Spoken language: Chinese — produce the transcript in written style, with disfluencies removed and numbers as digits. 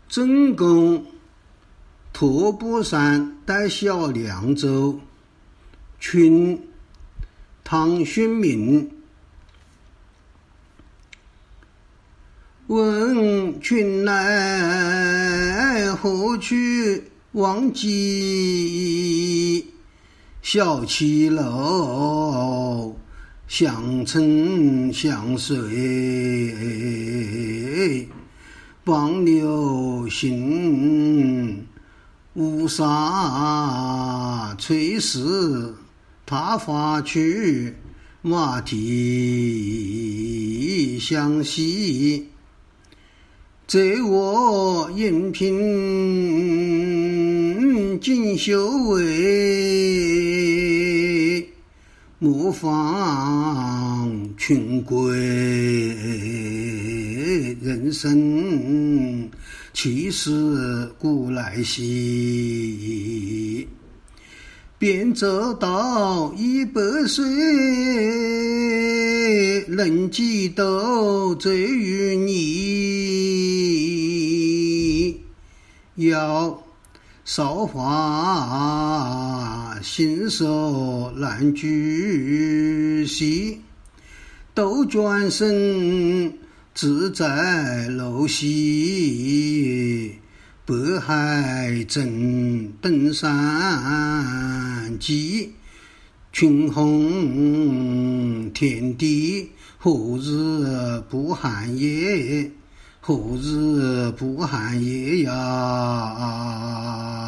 郑公托钵山带小凉州，群唐训民。问君来何去望极？小骑楼，相称相随。傍流行，乌纱垂丝，他发去，马蹄相系。贼我应聘锦绣围，模仿群归。人生其实古来稀，便则到100岁，能记斗贼于你。要韶华信手难居兮，斗转身自在楼西。北海正登山际，群鸿天地，何日不寒也？何日不寒也呀？